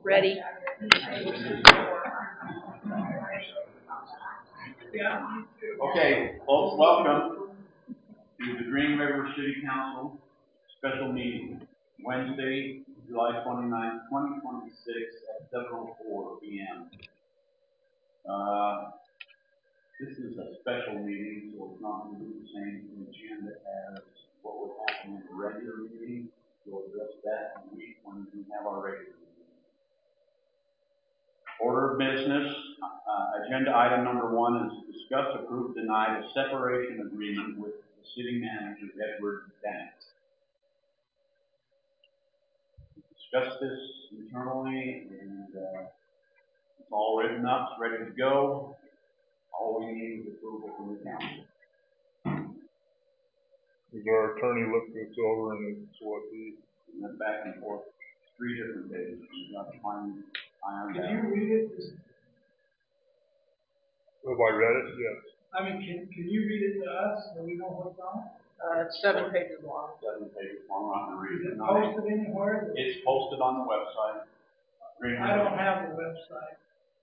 Ready. Okay, folks, welcome to the Green River City Council special meeting, Wednesday, July 29th, 2026 at 7:04 p.m. This is a special meeting, so it's not going to be the same agenda as what would happen in a regular meeting. We'll address that in a week when we have our regular meeting. Order of business, agenda item number 1 is discuss, approve, deny the separation agreement with the city manager, Edward Bennett. Discuss this internally, and it's all written up, it's ready to go. All we need is approval from the council. Does our attorney look this over and it's what he went back and forth 3 different days. We got to find iron. Can you read it? Have I read it? Yes. I mean, can you read it to us so we know what's on it? It's 7 pages long. 7 pages long. I'm not going to read Is it. it posted anywhere? It's posted on the website. I don't have the website.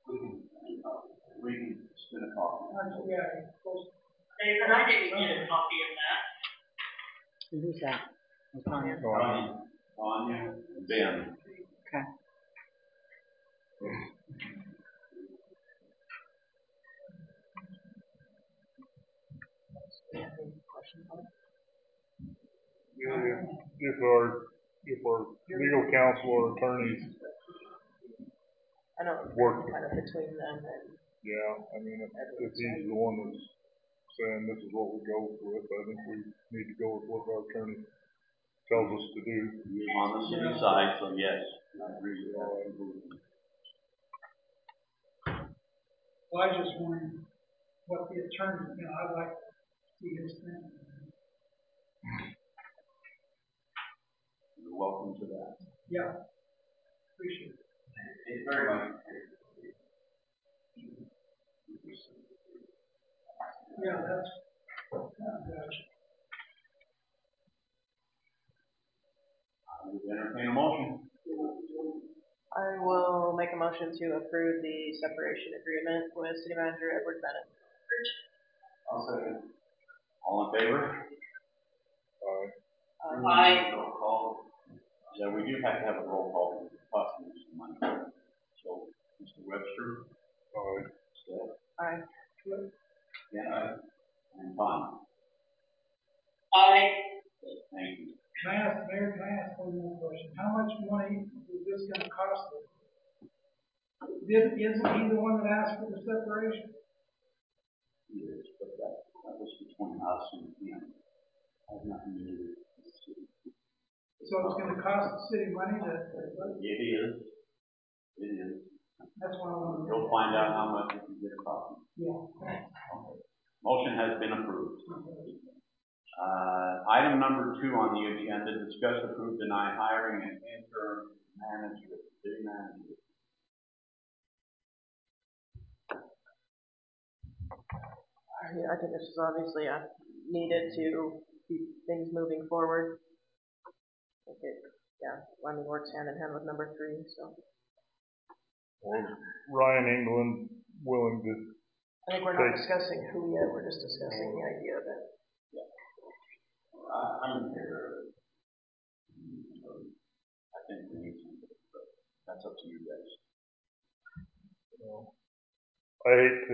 We can spin a copy. Yeah, it's posted. David, I didn't get a copy of that. Who's that? Tanya. Tanya. Ben. Okay. If our legal counsel or attorneys I know work kind of between them and I mean if he's the one that's saying this is what we go with, I think we need to go with what our attorney tells us to do. He's on the city side, so yes, I agree with that. Well, I just wondering what the attorney, I'd like to see his thing. You're welcome to that. Yeah, appreciate it. Thank you very much. Yeah, that's gotcha. I would entertain a motion. I will make a motion to approve the separation agreement with City Manager Edward Bennett. I'll second. All in favor? Aye. Roll call. Yeah, we do have to have a roll call because it's costing us some money. So, Mr. Webster? Aye. Steph? Aye. Yeah. And Tom? Aye. Thank you. Mayor, can I ask one more question? How much money is this going to cost us? Isn't he the one that asked for the separation? He is, but that was between us and him. Has nothing to do with the city. So it's going to cost the city money to. It is. It is. That's why I want to. You'll find out how much if you get a copy. Yeah. Okay. Motion has been approved. Item number 2 on the agenda, discuss, approve, deny hiring an interim manager, city manager. I think this is obviously needed to keep things moving forward. I think it, works hand in hand with number 3, so. Well, Ryan England willing to. I think we're not discussing who yet, we're just discussing the idea of it. I'm in favor of it. I think we need something, but that's up to you guys. I hate to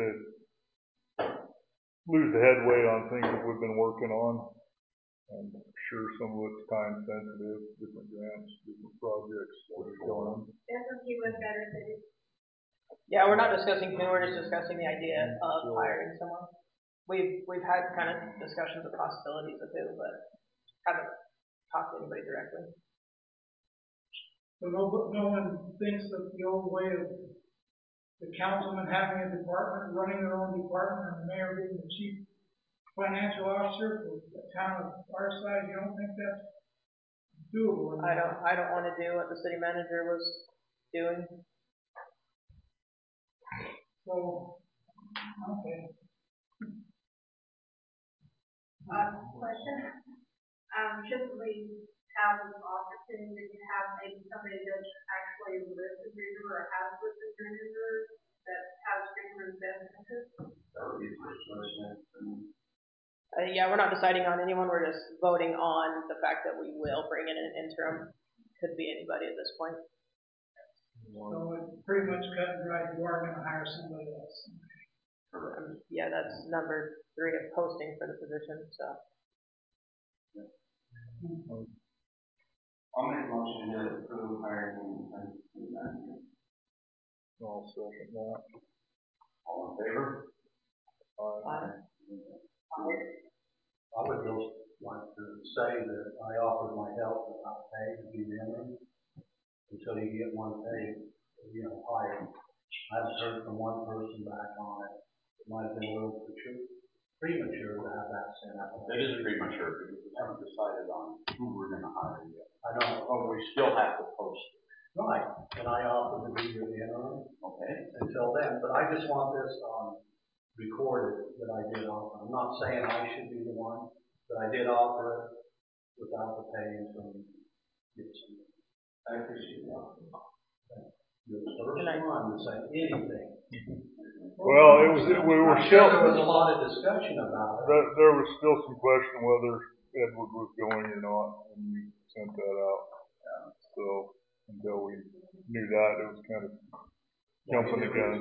lose the headway on things that we've been working on. I'm sure some of it's time sensitive, different grants, different projects that are going on. Yeah, we're not discussing who, we're just discussing the idea of hiring someone. We've had kind of discussions of possibilities of who, but haven't talked to anybody directly. So no one thinks that the old way of the councilman having a department, running their own department, and the mayor being the chief financial officer for a town of our size, you don't think that's doable? I don't want to do what the city manager was doing. So, okay. Question. Should we have an opportunity to have maybe somebody that actually lives in the for a hazard contributor that has bigger businesses? Yeah, we're not deciding on anyone, we're just voting on the fact that we will bring in an interim. Could be anybody at this point. So it's pretty much cut and dry, you are gonna hire somebody else. Yeah, that's number 3 of posting for the position, so. I'll make a motion to approve hiring and manager. I'll second that. All in favor? I would just like to say that I offered my help without pay to be the interim until you get one paid, hired. I haven't heard from one person back on it. It might have been a little premature to have that sent out. It is premature because we haven't decided on who we're gonna hire yet. I know. Oh, we still have to post it. Right, and I offered to be the interim. Okay. Until then, but I just want this recorded that I did offer. I'm not saying I should be the one, but I did offer it without the pay until we get some. I appreciate that. You're the first one to say anything. Well, we were still, there was a lot of discussion about it. there was still some question whether Edward was going or not when you sent that out. So until we knew that, it was kind of jumping the gun.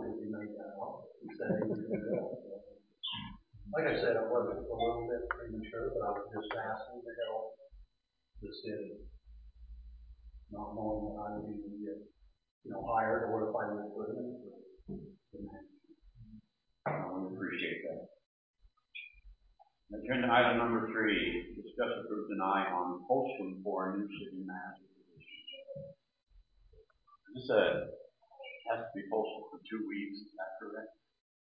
Like I said, I was a little bit premature, but I was just asking to help the city, not knowing that I would even get, hired or if I would put them in the management. We appreciate that. Agenda item number 3, discuss, approve, deny on posting for a new city manager position. This has to be posted for 2 weeks, is that correct?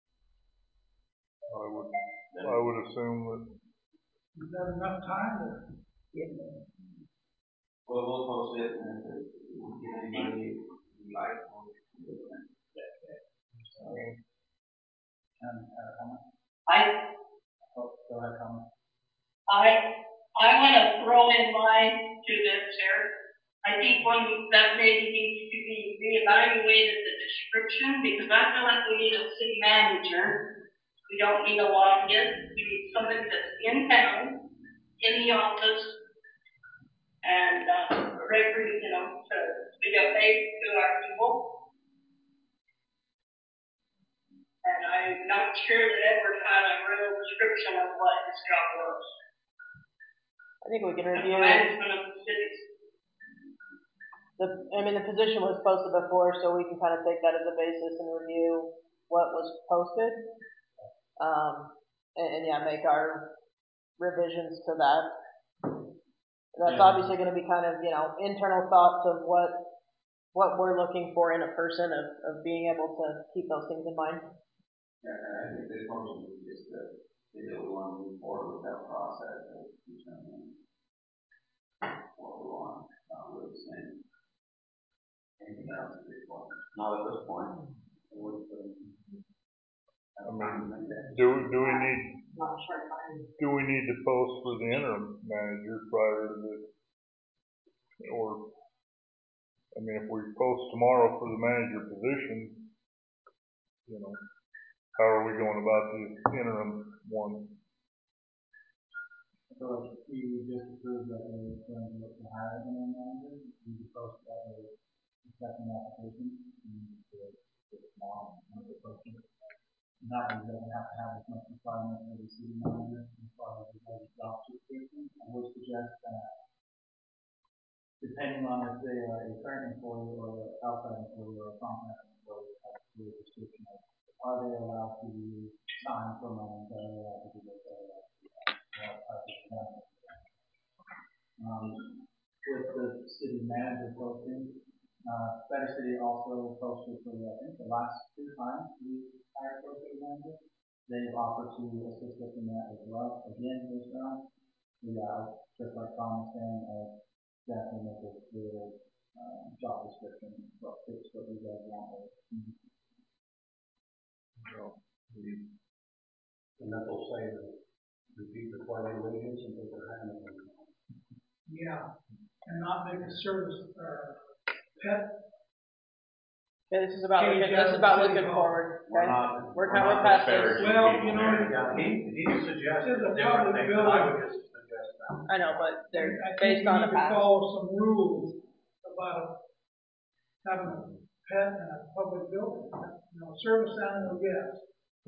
I would assume that. Is that enough time to? Well, we'll post it and if we get anybody we like, we'll do it. I want to throw in mine to this here. I think that maybe needs to be reevaluated, the description, because I feel like we need a city manager. We don't need a lobbyist. We need somebody that's in town, in the office, and ready, to be a face to our people. And I'm not sure that Edward had a real description of what his job was. I think we can review. Management of the cities. The position was posted before, so we can kind of take that as a basis and review what was posted. And make our revisions to that. That's obviously going to be kind of, internal thoughts of what we're looking for in a person of being able to keep those things in mind. Yeah, and I think this one will be just that they don't want to move forward with that process of determining what we want, not really saying anything else at this point. Not at this point. Do we need to post for the interim manager prior to the, or, if we post tomorrow for the manager position, how are we going about the interim one? So if you just approved that we're going to look to hire an interim manager, you could post that as a second application and tomorrow. That way doesn't have to have as much requirement for the city manager as far as the job description. I would suggest that depending on if they are a current employee or an outside employee or a contract employee, have a clear description of are they allowed to sign for money, are they allowed to do this, are they allowed to do that. With the city manager posting, Better City also posted for I think the last 2 times we hired for a city manager. They've offered to assist us in that as well. Again, this round, just like Tom was saying, definitely make a clear job description, what fits what you guys want. And that will say that repeat the pledge of allegiance and put their hand on it. Yeah, and not make a service pet Okay, this is about looking forward, We're okay? not, We're not past this. disparaging Well, people you know, here. Yeah, he suggested This is a different public things, and I building. would just suggest that. I know, but they're I think based we on need the to past. follow some rules about having a pet in a public building. You know, service animal, yes.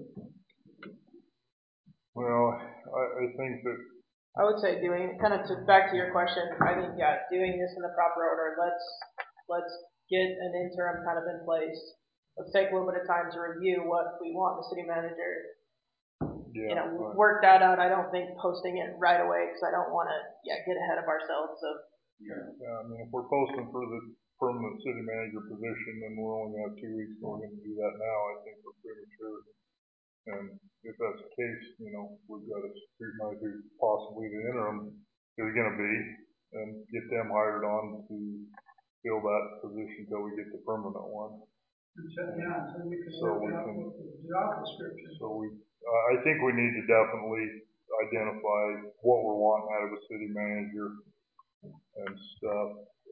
Well, I think that, I would say back to your question, I think, yeah, doing this in the proper order, let's get an interim kind of in place. Let's take a little bit of time to review what we want the city manager, yeah. work that out. I don't think posting it right away, because I don't want to, get ahead of ourselves. So, Yeah, I mean, if we're posting for the permanent city manager position, then we'll only have 2 weeks, and we're gonna do that now, I think we're premature. And if that's the case, we've got to scrutinize who possibly the interim is gonna be, and get them hired on to fill that position until we get the permanent one. Until we can So work we out can- what the job description. So I think we need to definitely identify what we're wanting out of a city manager and stuff,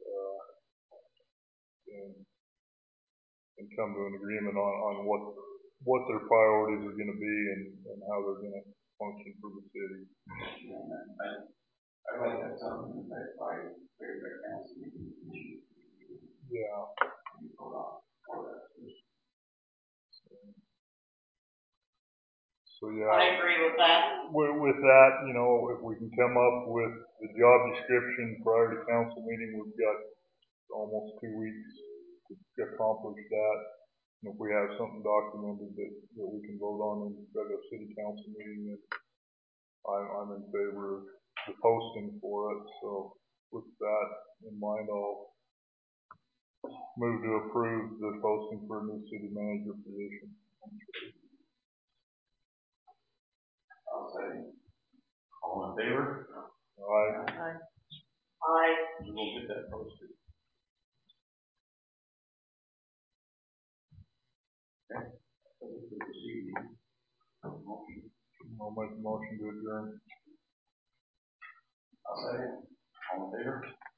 and come to an agreement on what their priorities are gonna be and how they're gonna function for the city. I'd like to have something that by fair council meeting. Yeah. So yeah. I agree with that. With that, if we can come up with the job description prior to council meeting, we've got almost 2 weeks to accomplish that. And if we have something documented that we can vote on in the city council meeting, then I'm in favor of the posting for it. So with that in mind, I'll move to approve the posting for a new city manager position. I'll say, all in favor? Aye. We will get that posted. Okay. So we can proceed. Motion. I'll make a motion to adjourn. I'll say, all in favor?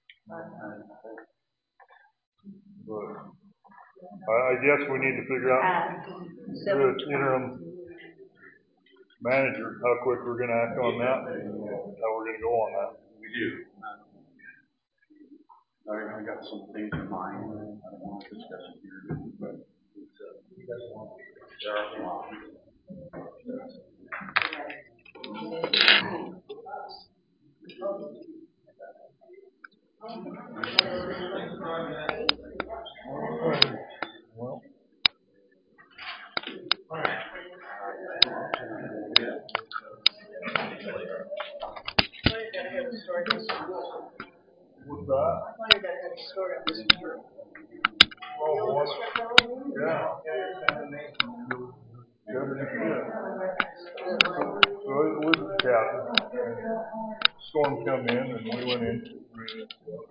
But I guess we need to figure out the interim manager, how quick we're gonna act on that, and how we're gonna go on that. We do. I got some things in mind. I don't want to discuss it here, but it's, you guys want to, there are some options. Well. What's that? I thought you guys had a story on this one. Oh, what? Yeah. Good as shit. So it was a cabin. Storm come in and we went in.